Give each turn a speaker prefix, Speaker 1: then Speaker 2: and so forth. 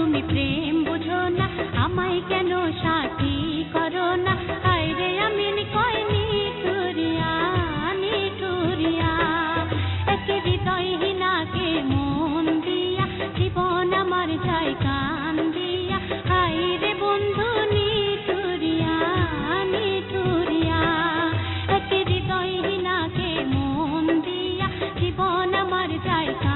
Speaker 1: তুমি প্রেম বুঝো না, আমায় কেন সাথী করো না? হায়রে আমি কয় নিঠুরিয়া নিঠুরিয়া, একে হৃদয়হীনাকে মন দিয়া জীবন আমার যায় কান দিয়া। হায়রে বন্ধু নিঠুরিয়া নিঠুরিয়া, একে হৃদয়হীনাকে মন দিয়া জীবন আমার যায়